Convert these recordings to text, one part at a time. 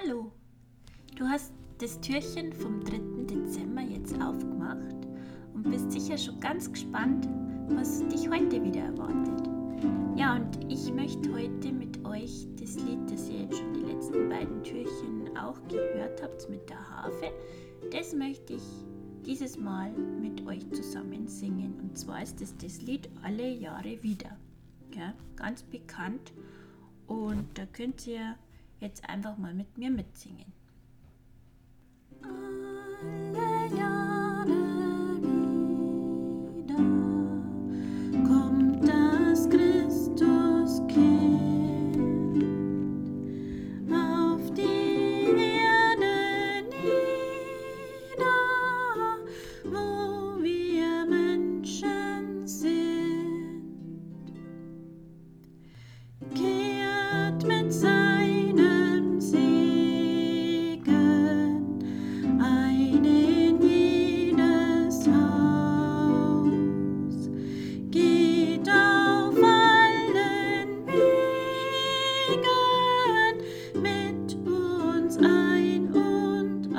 Hallo, du hast das Türchen vom 3. Dezember jetzt aufgemacht und bist sicher schon ganz gespannt, was dich heute wieder erwartet. Ja, und ich möchte heute mit euch das Lied, das ihr jetzt schon die letzten beiden Türchen auch gehört habt, mit der Harfe, das möchte ich dieses Mal mit euch zusammen singen. Und zwar ist das Lied Alle Jahre wieder. Ja, ganz bekannt. Und da könnt ihr jetzt einfach mal mit mir mitsingen. Alle Jahre wieder kommt das Christuskind auf die Erde nieder, wo wir Menschen sind. Kehrt mit seinem Segen ein in jedes Haus, geht auf allen Wegen mit uns ein und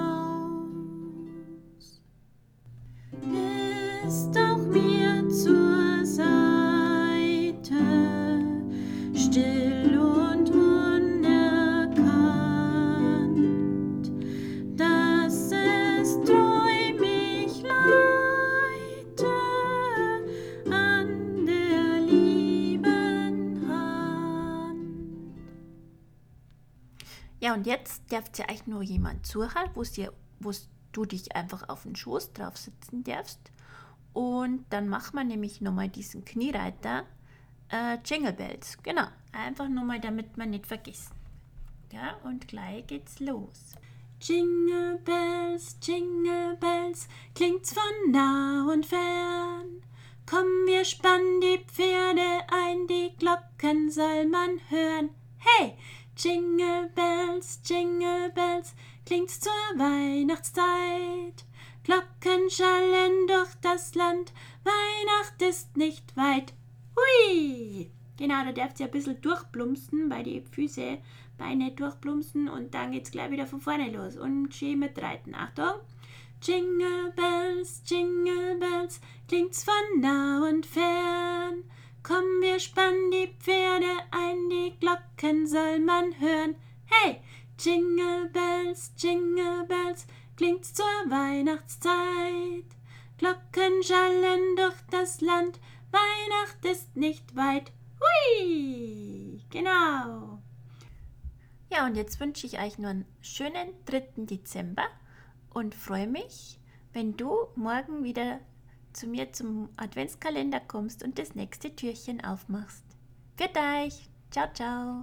aus. Ist auch mir zur Seite, still und unerkannt, dass es treu mich leite an der lieben Hand. Ja, und jetzt darf dir euch nur jemand zuhören, wo du dich einfach auf den Schoß drauf sitzen darfst. Und dann machen wir nämlich nochmal diesen Kniereiter. Jingle Bells, genau, einfach nur mal, damit wir nicht vergessen. Ja, und gleich geht's los. Jingle Bells, klingt's von nah und fern. Komm, wir spannen die Pferde ein, die Glocken soll man hören. Hey, Jingle Bells, klingt's zur Weihnachtszeit. Glocken schallen durch das Land, Weihnacht ist nicht weit. Hui! Genau, da dürft ihr ein bisschen durchplumpsen, bei die Füße, Beine durchplumpsen und dann geht's gleich wieder von vorne los. Und schön mitreiten. Achtung! Jingle Bells, klingt's von nah und fern. Komm, wir spannen die Pferde ein, die Glocken soll man hören. Hey! Jingle Bells, klingt's zur Weihnachtszeit. Glocken schallen durch das Land, Weihnacht ist nicht weit. Hui! Genau. Ja, und jetzt wünsche ich euch nur einen schönen 3. Dezember und freue mich, wenn du morgen wieder zu mir zum Adventskalender kommst und das nächste Türchen aufmachst. Für euch. Ciao, ciao.